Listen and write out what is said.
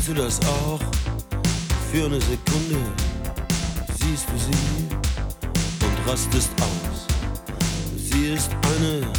du das auch? Für eine Sekunde siehst du sie und rastest aus. Sie ist eine